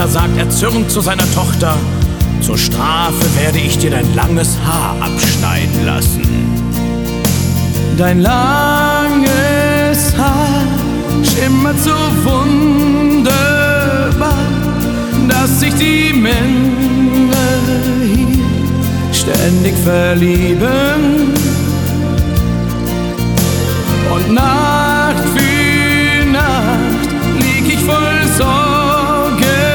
Vater sagt erzürnt zu seiner Tochter: Zur Strafe werde ich dir dein langes Haar abschneiden lassen. Dein langes Haar schimmert so wunderbar, dass sich die Männer hier ständig verlieben. Und nach